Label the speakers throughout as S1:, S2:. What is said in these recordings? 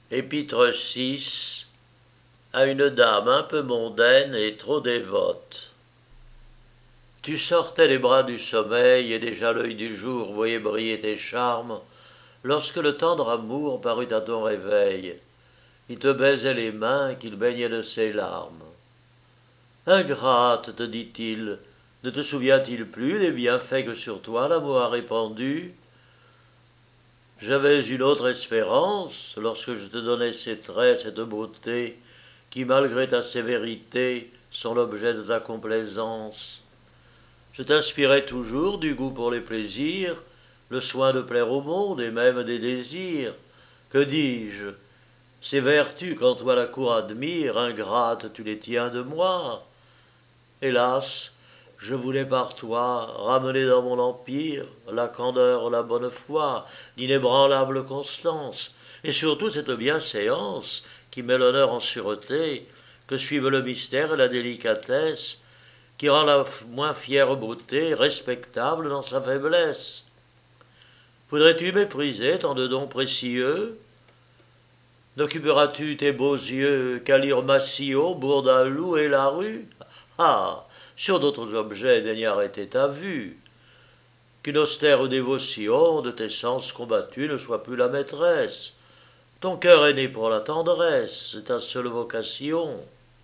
S1: Épître 6 à une dame un peu mondaine et trop dévote. Tu sortais les bras du sommeil et déjà l'œil du jour voyait briller tes charmes, lorsque le tendre amour parut à ton réveil. Il te baisait les mains qu'il baignait de ses larmes. Ingrate, te dit-il, ne te souvient-il plus des bienfaits que sur toi l'amour a répandus? J'avais une autre espérance lorsque je te donnais ces traits, cette beauté, qui, malgré ta sévérité, sont l'objet de ta complaisance. Je t'inspirais toujours du goût pour les plaisirs, le soin de plaire au monde et même des désirs. Que dis-je? Ces vertus qu'en toi la cour admire, ingrate, tu les tiens de moi. Hélas, je voulais par toi ramener dans mon empire la candeur, la bonne foi, l'inébranlable constance, et surtout cette bienséance qui met l'honneur en sûreté, que suivent le mystère et la délicatesse, qui rend la moins fière beauté respectable dans sa faiblesse. Voudrais-tu mépriser tant de dons précieux? N'occuperas-tu tes beaux yeux qu'à lire Massillot, Bourdaloue et Larue? Ah, sur d'autres objets daigne arrêter ta vue. Qu'une austère dévotion de tes sens combattus ne soit plus la maîtresse. Ton cœur est né pour la tendresse, c'est ta seule vocation.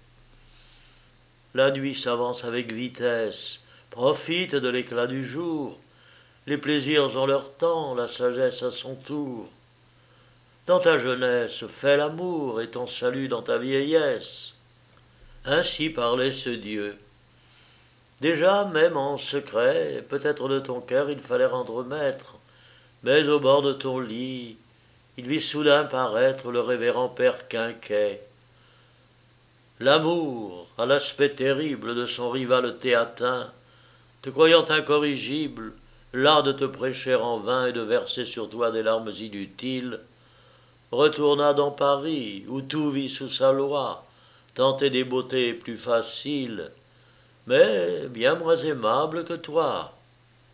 S1: La nuit s'avance avec vitesse, profite de l'éclat du jour. Les plaisirs ont leur temps, la sagesse à son tour. Dans ta jeunesse, fais l'amour et ton salut dans ta vieillesse. Ainsi parlait ce Dieu. Déjà, même en secret, peut-être de ton cœur il fallait rendre maître, mais au bord de ton lit, il vit soudain paraître le révérend père Quinquet. L'amour, à l'aspect terrible de son rival théatin, te croyant incorrigible, las de te prêcher en vain et de verser sur toi des larmes inutiles, retourna dans Paris, où tout vit sous sa loi, tenter des beautés plus faciles, mais bien moins aimables que toi.